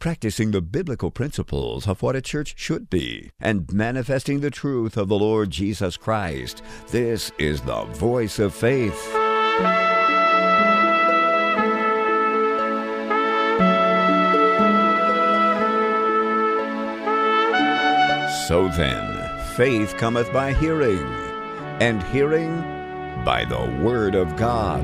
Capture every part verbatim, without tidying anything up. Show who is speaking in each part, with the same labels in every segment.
Speaker 1: practicing the biblical principles of what a church should be, and manifesting the truth of the Lord Jesus Christ. This is the Voice of Faith. So then, faith cometh by hearing, and hearing by the Word of God.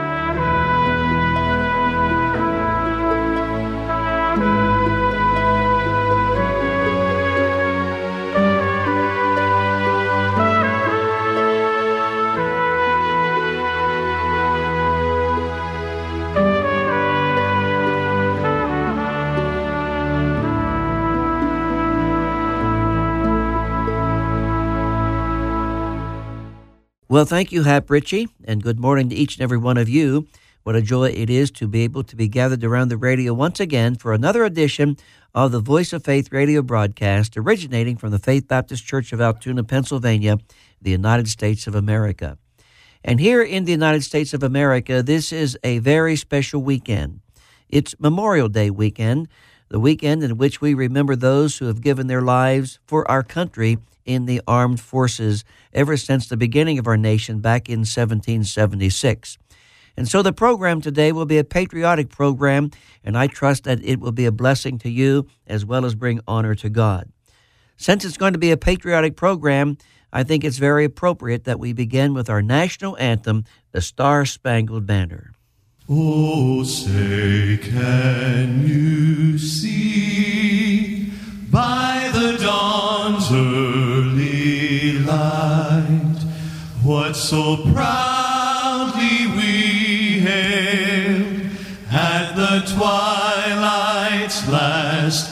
Speaker 2: Well, thank you, Hap Ritchie, and good morning to each and every one of you. What a joy it is to be able to be gathered around the radio once again for another edition of the Voice of Faith radio broadcast originating from the Faith Baptist Church of Altoona, Pennsylvania, the United States of America. And here in the United States of America, this is a very special weekend. It's Memorial Day weekend, the weekend in which we remember those who have given their lives for our country in the armed forces ever since the beginning of our nation back in seventeen seventy-six. And so the program today will be a patriotic program, and I trust that it will be a blessing to you as well as bring honor to God. Since it's going to be a patriotic program, I think it's very appropriate that we begin with our national anthem, the Star-Spangled Banner.
Speaker 3: Oh, say, can you see by the dawn's early light what so proudly we hailed at the twilight's last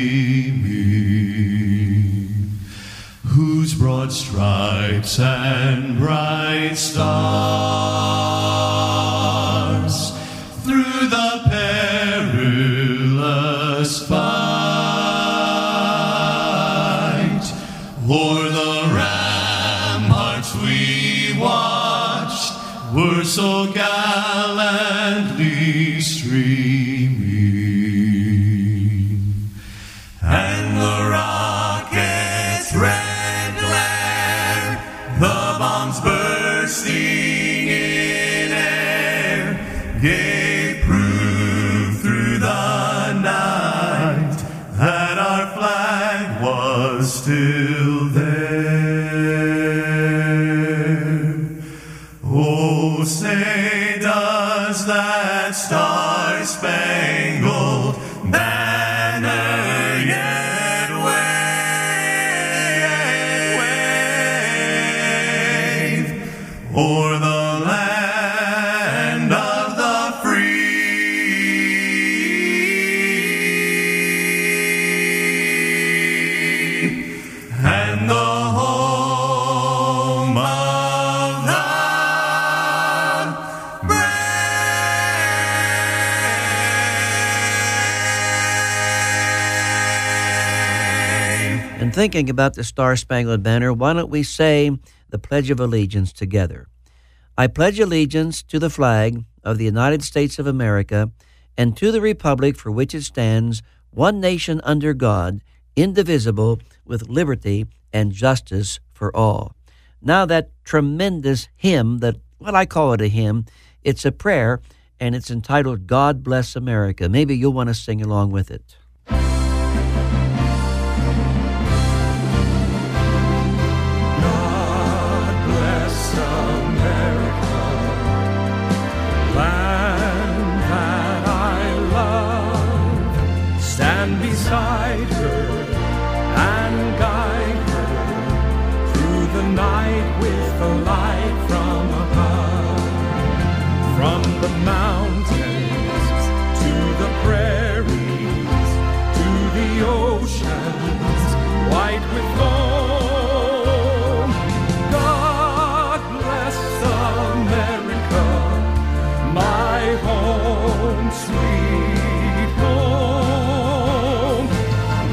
Speaker 3: gleaming, whose broad stripes and bright stars through the perilous fight o'er the ramparts we watched were so gallantly streaming, and the rocket's red glare, the bombs bursting in air, gave proof through the night that our flag was still there. Oh, say, does that star-spangled banner yet wave o'er the land of the free and the home of the
Speaker 2: And thinking about the Star-Spangled Banner, why don't we say the Pledge of Allegiance together? I pledge allegiance to the flag of the United States of America and to the republic for which it stands, one nation under God, indivisible, with liberty and justice for all. Now that tremendous hymn that, well, I call it a hymn, it's a prayer, and it's entitled, God Bless America. Maybe you'll want to sing along with it.
Speaker 4: Stand beside her and guide her through the night with the light from above. From the mountains to the prairies to the oceans white with foam. God bless America, my home sweet home.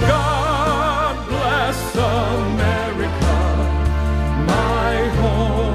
Speaker 4: America, my home.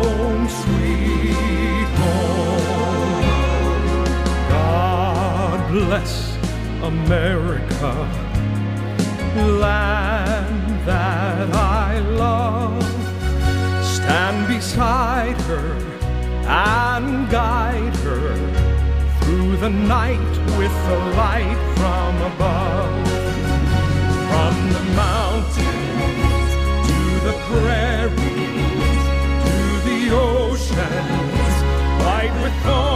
Speaker 4: land that I love. Stand beside her and guide her through the night with the light from above. From the mountains to the prairies to the oceans white with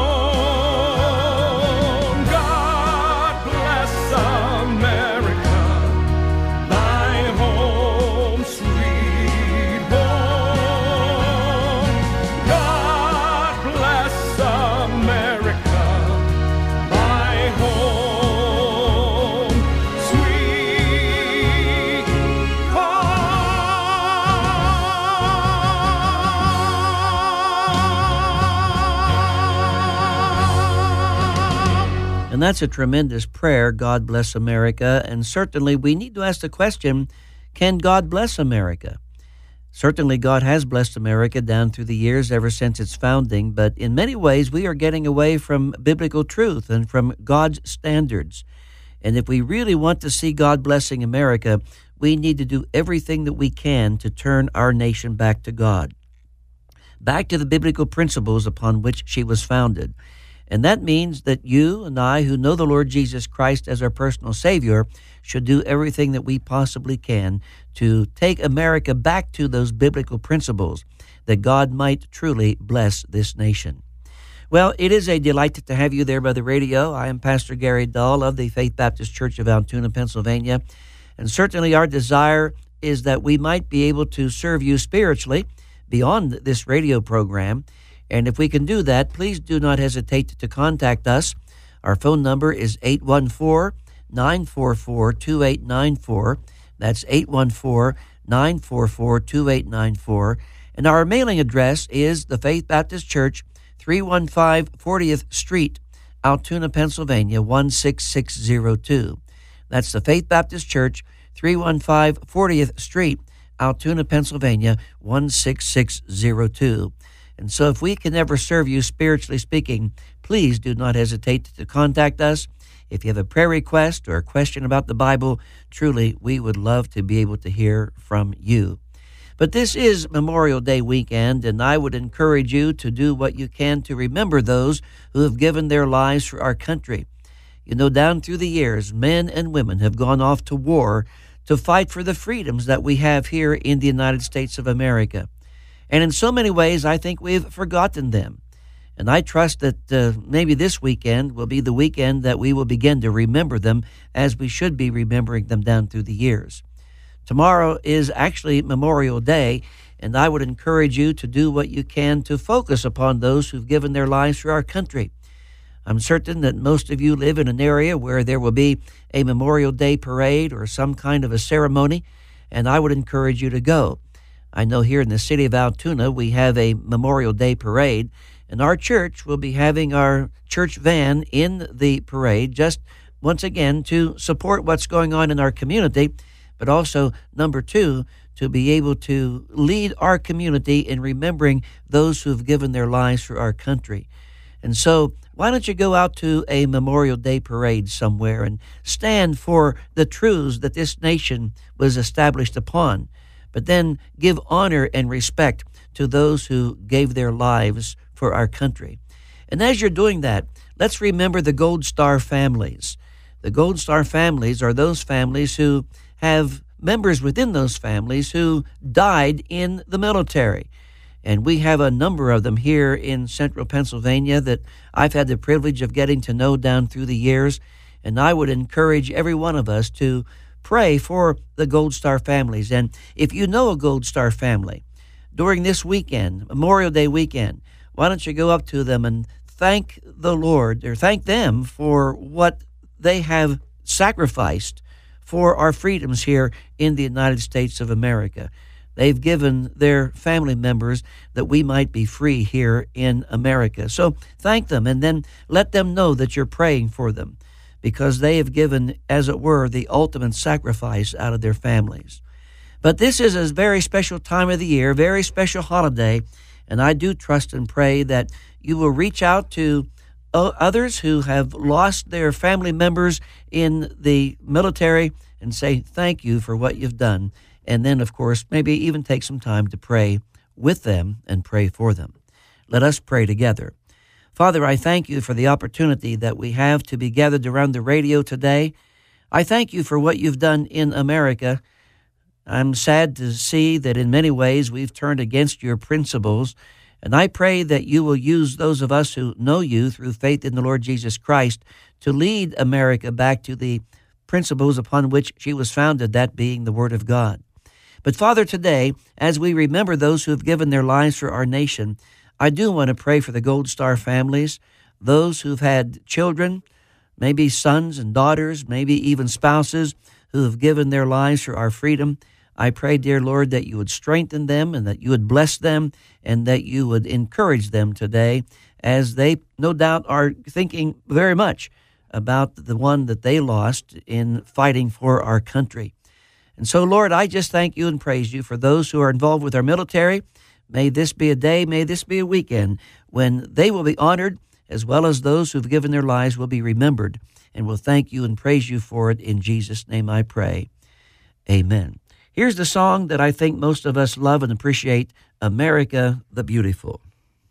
Speaker 4: foam. God bless America, thy home, sweet home. God bless America, thy home, sweet home.
Speaker 2: And that's a tremendous prayer, God bless America. And certainly we need to ask the question, can God bless America? Certainly God has blessed America down through the years ever since its founding, but in many ways we are getting away from biblical truth and from God's standards. And if we really want to see God blessing America, we need to do everything that we can to turn our nation back to God, back to the biblical principles upon which she was founded. And that means that you and I, who know the Lord Jesus Christ as our personal Savior, should do everything that we possibly can to take America back to those biblical principles, that God might truly bless this nation. Well, it is a delight to have you there by the radio. I am Pastor Gary Dahl of the Faith Baptist Church of Altoona, Pennsylvania. And certainly our desire is that we might be able to serve you spiritually beyond this radio program. And if we can do that, please do not hesitate to contact us. Our phone number is eight one four, nine four four, two eight nine four. That's eight one four, nine four four, two eight nine four. And our mailing address is the Faith Baptist Church, three one five fortieth Street, Altoona, Pennsylvania, one six six zero two. That's the Faith Baptist Church, three one five fortieth Street, Altoona, Pennsylvania, one six six zero two. And so if we can ever serve you spiritually speaking, please do not hesitate to contact us. If you have a prayer request or a question about the Bible, truly we would love to be able to hear from you. But this is Memorial Day weekend, and I would encourage you to do what you can to remember those who have given their lives for our country. You know, down through the years, men and women have gone off to war to fight for the freedoms that we have here in the United States of America. And in so many ways, I think we've forgotten them. And I trust that uh, maybe this weekend will be the weekend that we will begin to remember them as we should be remembering them down through the years. Tomorrow is actually Memorial Day, and I would encourage you to do what you can to focus upon those who've given their lives for our country. I'm certain that most of you live in an area where there will be a Memorial Day parade or some kind of a ceremony, and I would encourage you to go. I know here in the city of Altoona we have a Memorial Day parade, and our church will be having our church van in the parade just once again to support what's going on in our community, but also, number two, to be able to lead our community in remembering those who have given their lives for our country. And so why don't you go out to a Memorial Day parade somewhere and stand for the truths that this nation was established upon, but then give honor and respect to those who gave their lives for our country. And as you're doing that, let's remember the Gold Star families. The Gold Star families are those families who have members within those families who died in the military. And we have a number of them here in central Pennsylvania that I've had the privilege of getting to know down through the years. And I would encourage every one of us to pray for the Gold Star families. And if you know a Gold Star family, during this weekend, Memorial Day weekend, why don't you go up to them and thank the Lord, or thank them for what they have sacrificed for our freedoms here in the United States of America. They've given their family members that we might be free here in America. So thank them, and then let them know that you're praying for them, because they have given, as it were, the ultimate sacrifice out of their families. But this is a very special time of the year, very special holiday, and I do trust and pray that you will reach out to o- others who have lost their family members in the military and say thank you for what you've done. And then, of course, maybe even take some time to pray with them and pray for them. Let us pray together. Father, I thank you for the opportunity that we have to be gathered around the radio today. I thank you for what you've done in America. I'm sad to see that in many ways we've turned against your principles, and I pray that you will use those of us who know you through faith in the Lord Jesus Christ to lead America back to the principles upon which she was founded, that being the Word of God. But Father, today, as we remember those who have given their lives for our nation, I do want to pray for the Gold Star families, those who've had children, maybe sons and daughters, maybe even spouses who have given their lives for our freedom. I pray, dear Lord, that you would strengthen them and that you would bless them and that you would encourage them today as they no doubt are thinking very much about the one that they lost in fighting for our country. And so, Lord, I just thank you and praise you for those who are involved with our military. May this be a day, may this be a weekend when they will be honored, as well as those who've given their lives will be remembered. And we'll thank you and praise you for it. In Jesus' name I pray. Amen. Here's the song that I think most of us love and appreciate, America the Beautiful.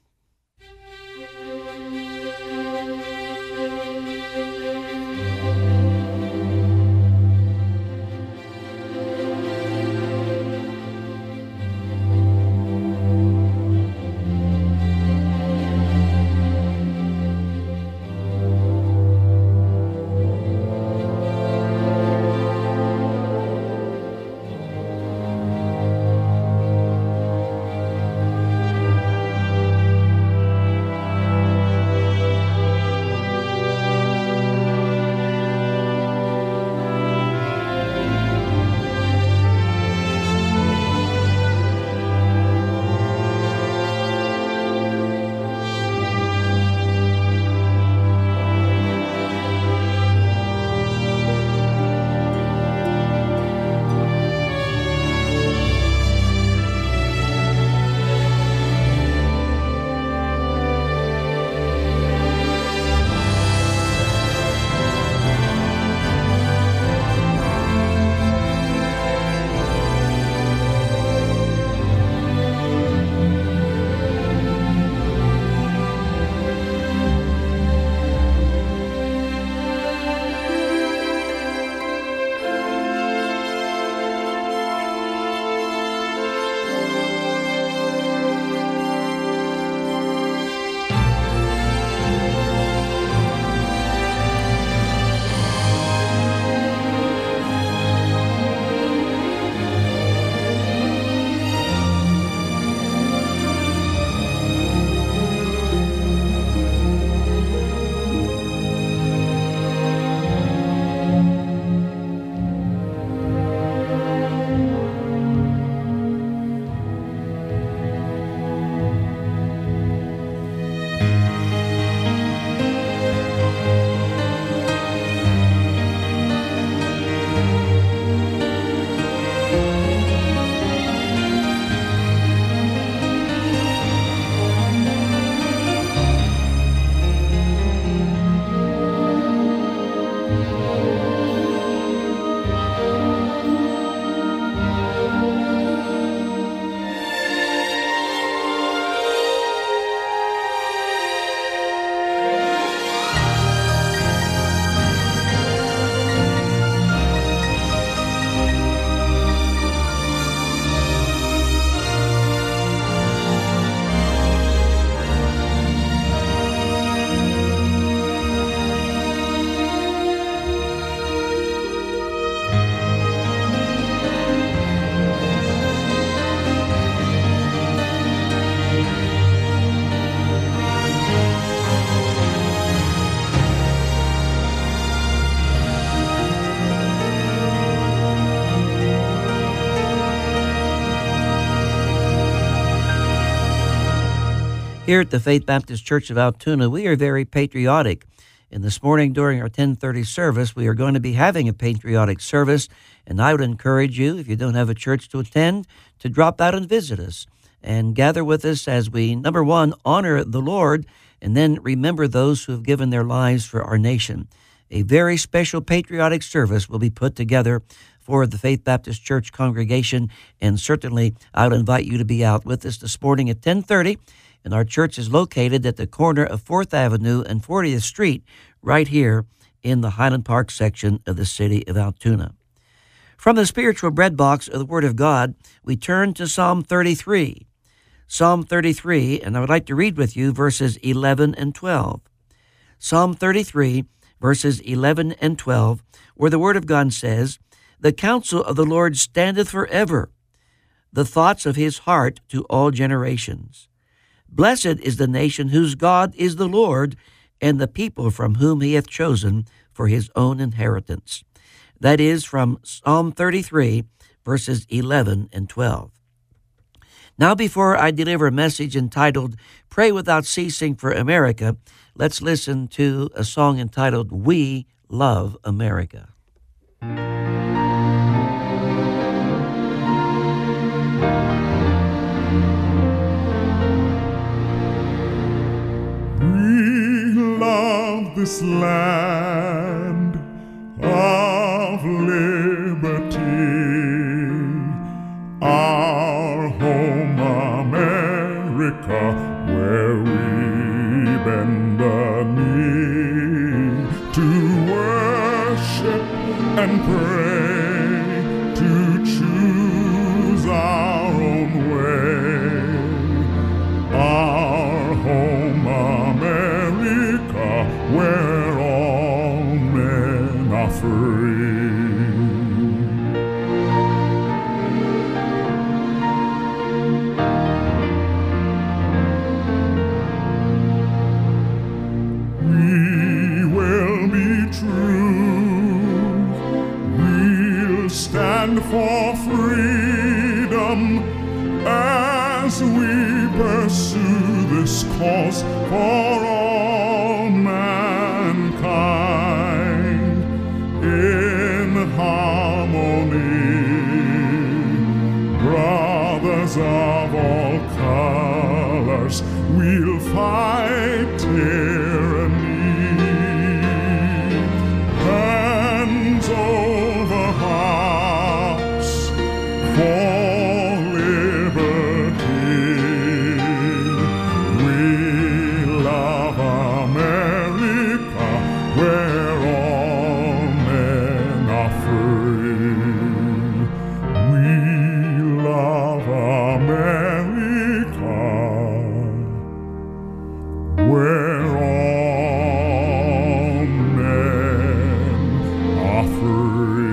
Speaker 2: Here at the Faith Baptist Church of Altoona, we are very patriotic. And this morning during our ten thirty service, we are going to be having a patriotic service, and I would encourage you, if you don't have a church to attend, to drop out and visit us. and gather with us as we, number one, honor the Lord, and then remember those who have given their lives for our nation. A very special patriotic service will be put together for the Faith Baptist Church congregation, and certainly I would invite you to be out with us this morning at ten thirty, and our church is located at the corner of fourth Avenue and fortieth Street, right here in the Highland Park section of the city of Altoona. From the spiritual bread box of the Word of God, we turn to Psalm thirty-three. Psalm thirty-three, and I would like to read with you verses eleven and twelve. Psalm thirty-three, verses eleven and twelve, where the Word of God says, "The counsel of the Lord standeth forever, the thoughts of his heart to all generations. Blessed is the nation whose God is the Lord, and the people from whom he hath chosen for his own inheritance." That is from Psalm thirty-three, verses eleven and twelve. Now, before I deliver a message entitled Pray Without Ceasing for America, let's listen to a song entitled We Love America.
Speaker 3: We love this land of liberty, our home America, where we bend the knee to worship and pray, to choose our own way. Our home America, where all men are free. We will be true, we'll stand for freedom as we pursue this cause for all mankind in harmony. Brothers of all colors, we'll fight tyranny. Hands over hearts for liberty. We love America, where all men are free. We love America, where all men are free.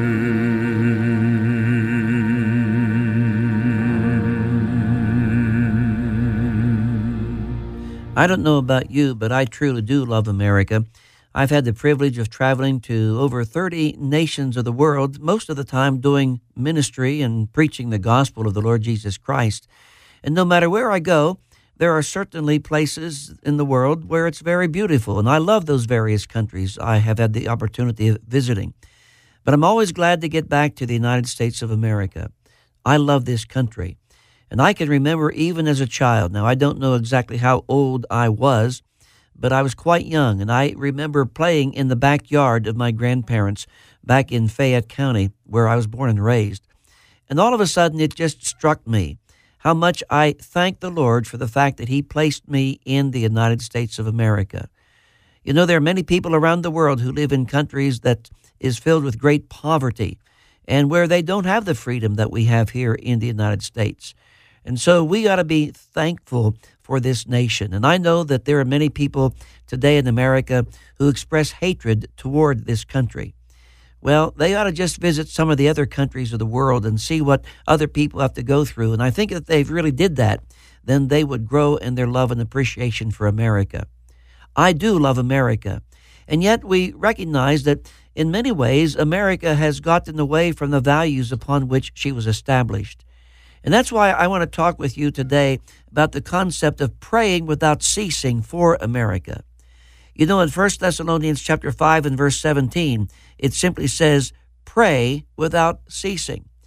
Speaker 2: I don't know about you, but I truly do love America. I've had the privilege of traveling to over thirty nations of the world, most of the time doing ministry and preaching the gospel of the Lord Jesus Christ. And no matter where I go, there are certainly places in the world where it's very beautiful, and I love those various countries I have had the opportunity of visiting. But I'm always glad to get back to the United States of America. I love this country. And I can remember even as a child, now I don't know exactly how old I was, but I was quite young, and I remember playing in the backyard of my grandparents back in Fayette County, where I was born and raised. And all of a sudden, it just struck me how much I thank the Lord for the fact that he placed me in the United States of America. You know, there are many people around the world who live in countries that is filled with great poverty and where they don't have the freedom that we have here in the United States. And so we ought to be thankful for this nation. And I know that there are many people today in America who express hatred toward this country. Well, they ought to just visit some of the other countries of the world and see what other people have to go through. And I think if they really did that, then they would grow in their love and appreciation for America. I do love America. And yet we recognize that in many ways, America has gotten away from the values upon which she was established. And that's why I want to talk with you today about the concept of praying without ceasing for America. You know, in First Thessalonians chapter five and verse seventeen, it simply says, pray without ceasing.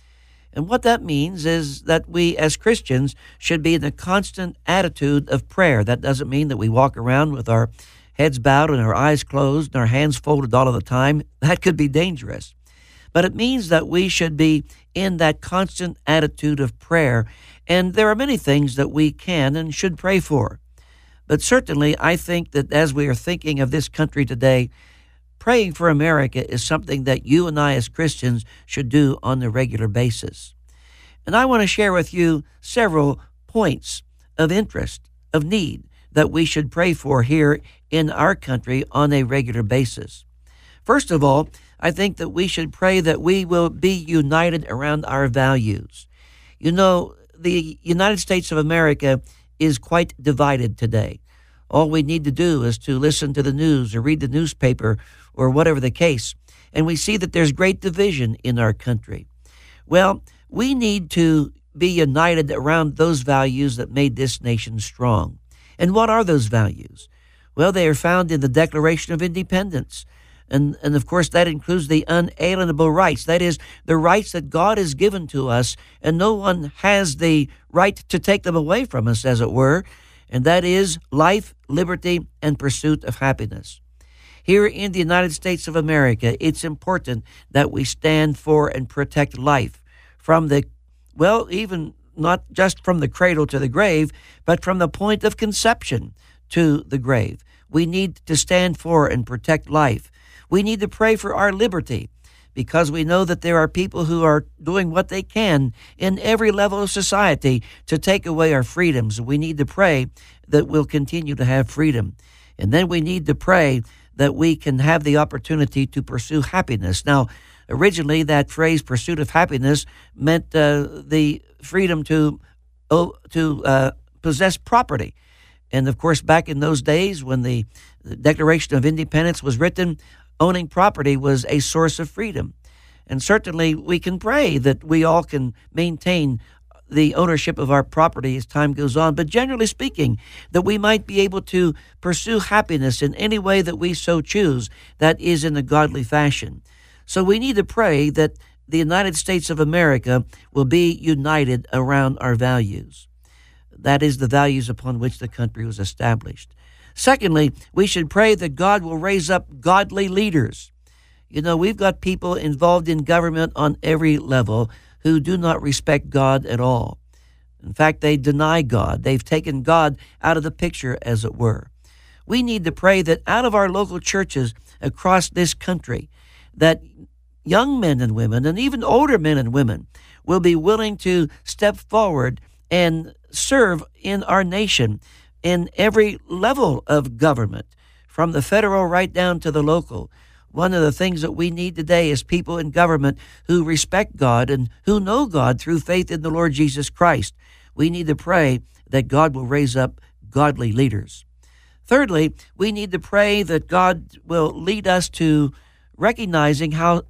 Speaker 2: And what that means is that we as Christians should be in a constant attitude of prayer. That doesn't mean that we walk around with our heads bowed and our eyes closed and our hands folded all of the time. That could be dangerous. But it means that we should be in that constant attitude of prayer. And there are many things that we can and should pray for. But certainly, I think that as we are thinking of this country today, praying for America is something that you and I as Christians should do on a regular basis. And I want to share with you several points of interest, of need, that we should pray for here in our country on a regular basis. First of all, I think that we should pray that we will be united around our values. You know, the United States of America is quite divided today. All we need to do is to listen to the news or read the newspaper or whatever the case, and we see that there's great division in our country. Well, we need to be united around those values that made this nation strong. And what are those values? Well, they are found in the Declaration of Independence. And, and of course, that includes the unalienable rights. That is, the rights that God has given to us, and no one has the right to take them away from us, as it were. And that is life, liberty, and pursuit of happiness. Here in the United States of America, it's important that we stand for and protect life from the, well, even not just from the cradle to the grave, but from the point of conception to the grave. We need to stand for and protect life. We need to pray for our liberty, because we know that there are people who are doing what they can in every level of society to take away our freedoms. We need to pray that we'll continue to have freedom. And then we need to pray that we can have the opportunity to pursue happiness. Now, originally that phrase, pursuit of happiness, meant uh, the freedom to, oh, to uh, possess property. And of course, back in those days when the Declaration of Independence was written, owning property was a source of freedom. And certainly we can pray that we all can maintain the ownership of our property as time goes on. But generally speaking, that we might be able to pursue happiness in any way that we so choose that is in a godly fashion. So we need to pray that the United States of America will be united around our values. That is the values upon which the country was established. Secondly, we should pray that God will raise up godly leaders. You know, we've got people involved in government on every level who do not respect God at all. In fact, they deny God. They've taken God out of the picture, as it were. We need to pray that out of our local churches across this country, that young men and women, and even older men and women, will be willing to step forward and serve in our nation in every level of government, from the federal right down to the local. One of the things that we need today is people in government who respect God and who know God through faith in the Lord Jesus Christ. We need to pray that God will raise up godly leaders. Thirdly, we need to pray that God will lead us to recognizing how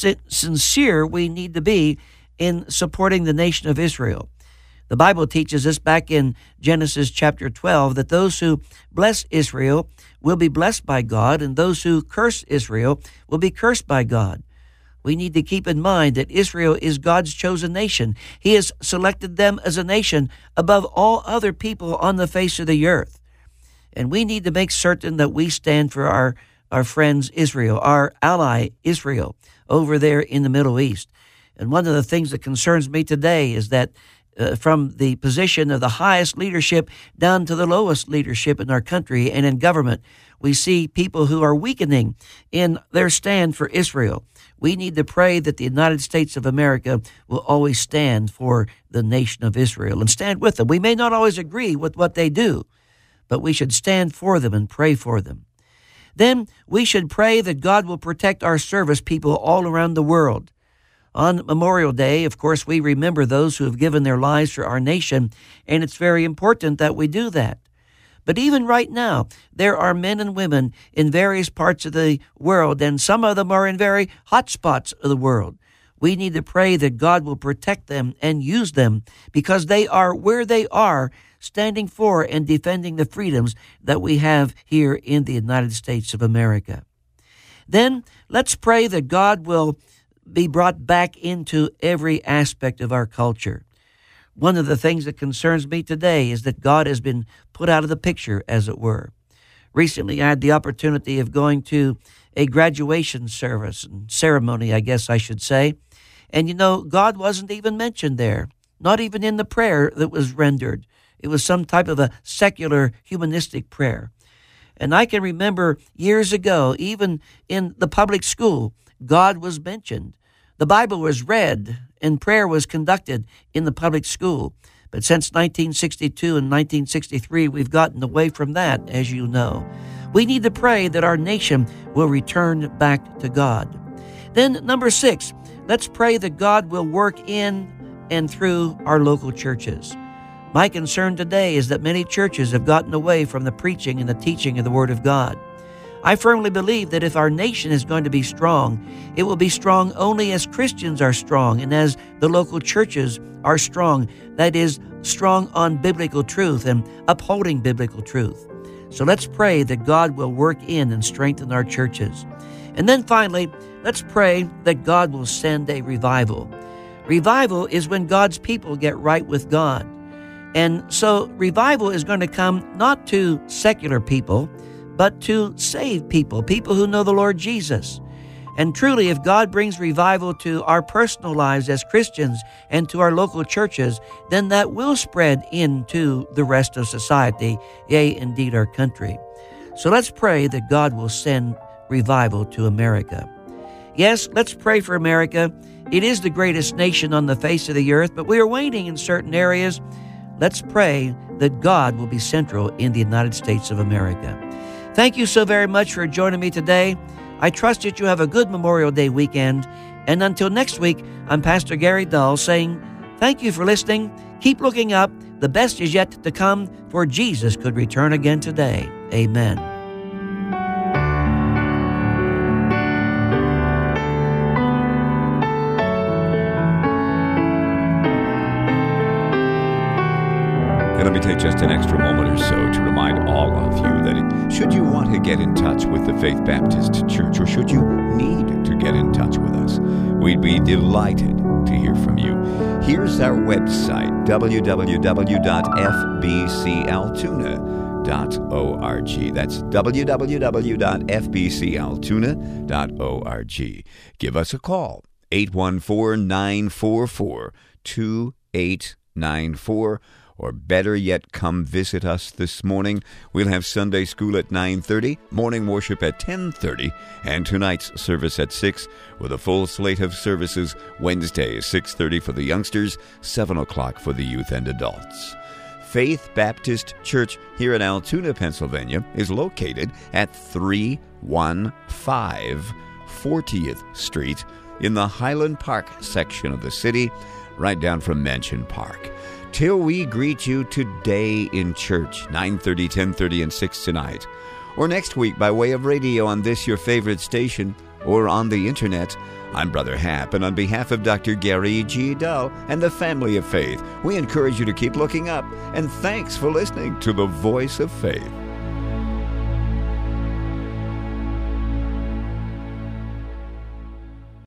Speaker 2: sincere we need to be in supporting the nation of Israel. The Bible teaches us back in Genesis chapter twelve that those who bless Israel will be blessed by God, and those who curse Israel will be cursed by God. We need to keep in mind that Israel is God's chosen nation. He has selected them as a nation above all other people on the face of the earth. And we need to make certain that we stand for our, our friends Israel, our ally Israel, over there in the Middle East. And one of the things that concerns me today is that Uh, from the position of the highest leadership down to the lowest leadership in our country and in government, we see people who are weakening in their stand for Israel. We need to pray that the United States of America will always stand for the nation of Israel and stand with them. We may not always agree with what they do, but we should stand for them and pray for them. Then we should pray that God will protect our service people all around the world. On Memorial Day, of course, we remember those who have given their lives for our nation, and it's very important that we do that. But even right now, there are men and women in various parts of the world, and some of them are in very hot spots of the world. We need to pray that God will protect them and use them, because they are where they are, standing for and defending the freedoms that we have here in the United States of America. Then let's pray that God will be brought back into every aspect of our culture. One of the things that concerns me today is that God has been put out of the picture, as it were. Recently, I had the opportunity of going to a graduation service, and ceremony, I guess I should say. And you know, God wasn't even mentioned there, not even in the prayer that was rendered. It was some type of a secular, humanistic prayer. And I can remember years ago, even in the public school, God was mentioned. The Bible was read and prayer was conducted in the public school. But since nineteen sixty-two and nineteen sixty-three, we've gotten away from that, as you know. We need to pray that our nation will return back to God. Then, number six, let's pray that God will work in and through our local churches. My concern today is that many churches have gotten away from the preaching and the teaching of the Word of God. I firmly believe that if our nation is going to be strong, it will be strong only as Christians are strong and as the local churches are strong, that is, strong on biblical truth and upholding biblical truth. So let's pray that God will work in and strengthen our churches. And then finally, let's pray that God will send a revival. Revival is when God's people get right with God. And so revival is going to come not to secular people, but to saved people, people who know the Lord Jesus. And truly, if God brings revival to our personal lives as Christians and to our local churches, then that will spread into the rest of society, yea, indeed our country. So let's pray that God will send revival to America. Yes, let's pray for America. It is the greatest nation on the face of the earth, but we are waning in certain areas. Let's pray that God will be central in the United States of America. Thank you so very much for joining me today. I trust that you have a good Memorial Day weekend. And until next week, I'm Pastor Gary Dull saying, thank you for listening. Keep looking up. The best is yet to come, for Jesus could return again today. Amen.
Speaker 1: And let me take just an extra moment or so to remind all of you that should you want to get in touch with the Faith Baptist Church, or should you need to get in touch with us, we'd be delighted to hear from you. Here's our website, w w w dot f b c altoona dot org. That's w w w dot f b c altoona dot org. Give us a call, eight one four, nine four four, two eight nine four. Or better yet, come visit us this morning. We'll have Sunday school at nine thirty, morning worship at ten thirty, and tonight's service at six, with a full slate of services Wednesday, six thirty for the youngsters, seven o'clock for the youth and adults. Faith Baptist Church here in Altoona, Pennsylvania, is located at three one five fortieth Street in the Highland Park section of the city, right down from Mansion Park. Till we greet you today in church, nine thirty, ten thirty, and six tonight, or next week by way of radio on this your favorite station, or on the internet, I'm Brother Hap, and on behalf of Doctor Gary G. Dull and the family of faith, we encourage you to keep looking up, and thanks for listening to the Voice of Faith.